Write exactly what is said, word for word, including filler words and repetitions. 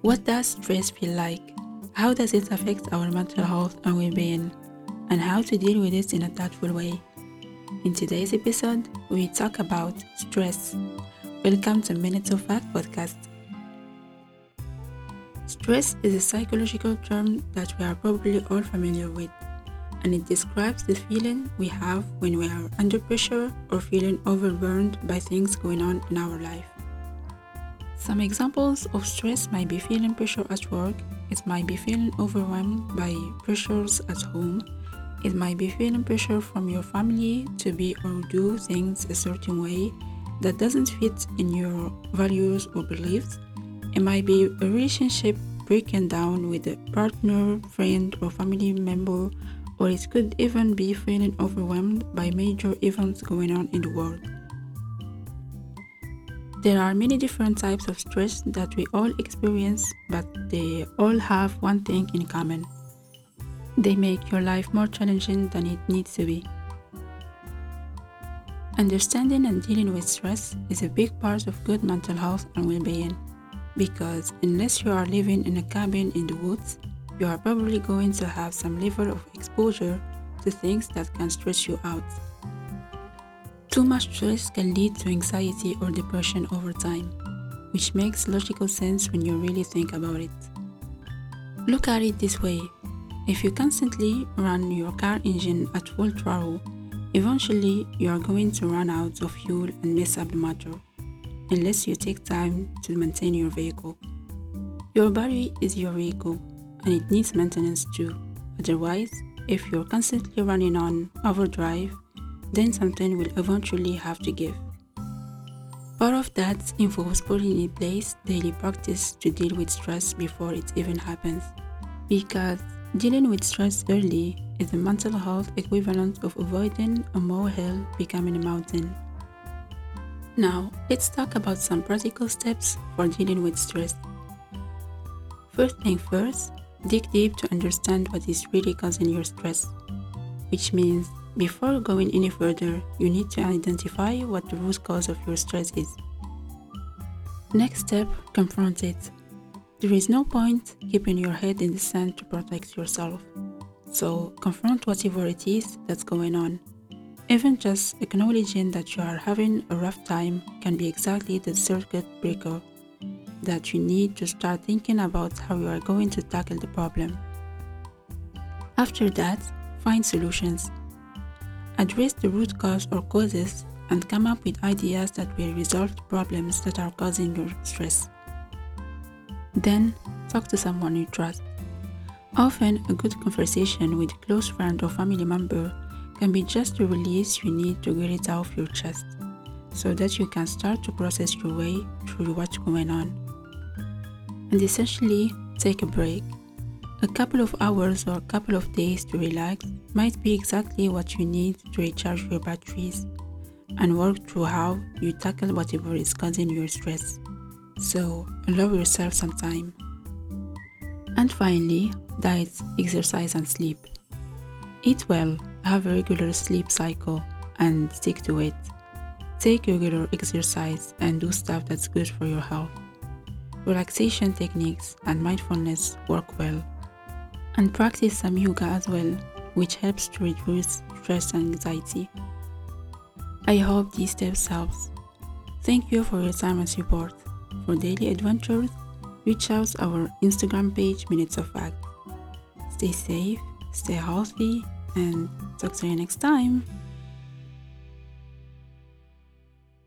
What does stress feel like? How does it affect our mental health and well-being? And how to deal with it in a thoughtful way? In today's episode, we talk about stress. Welcome to Minutes of Fact podcast. Stress is a psychological term that we are probably all familiar with, and it describes the feeling we have when we are under pressure or feeling overwhelmed by things going on in our life. Some examples of stress might be feeling pressure at work, it might be feeling overwhelmed by pressures at home, it might be feeling pressure from your family to be or do things a certain way that doesn't fit in your values or beliefs. It might be a relationship breaking down with a partner, friend, or family member, or it could even be feeling overwhelmed by major events going on in the world. There are many different types of stress that we all experience, but they all have one thing in common. They make your life more challenging than it needs to be. Understanding and dealing with stress is a big part of good mental health and well-being, because unless you are living in a cabin in the woods, you are probably going to have some level of exposure to things that can stress you out. Too much stress can lead to anxiety or depression over time, which makes logical sense when you really think about it. Look at it this way. If you constantly run your car engine at full throttle, eventually you are going to run out of fuel and mess up the motor, unless you take time to maintain your vehicle. Your body is your vehicle, and it needs maintenance too. Otherwise, if you're constantly running on overdrive, then something will eventually have to give. Part of that involves putting in place daily practice to deal with stress before it even happens, because dealing with stress early is the mental health equivalent of avoiding a molehill becoming a mountain. Now, let's talk about some practical steps for dealing with stress. First thing first, dig deep to understand what is really causing your stress, which means before going any further, you need to identify what the root cause of your stress is. Next step, confront it. There is no point keeping your head in the sand to protect yourself. So confront whatever it is that's going on. Even just acknowledging that you are having a rough time can be exactly the circuit breaker that you need to start thinking about how you are going to tackle the problem. After that, find solutions. Address the root cause or causes and come up with ideas that will resolve the problems that are causing your stress. Then, talk to someone you trust. Often, a good conversation with a close friend or family member can be just the release you need to get it off your chest, so that you can start to process your way through what's going on. And essentially, take a break. A couple of hours or a couple of days to relax might be exactly what you need to recharge your batteries and work through how you tackle whatever is causing your stress. So, allow yourself some time. And finally, diet, exercise and sleep. Eat well, have a regular sleep cycle and stick to it. Take regular exercise and do stuff that's good for your health. Relaxation techniques and mindfulness work well. And practice some yoga as well, which helps to reduce stress and anxiety. I hope these steps help. Thank you for your time and support. For daily adventures, reach out to our Instagram page, Minutes of Fact. Stay safe, stay healthy, and talk to you next time.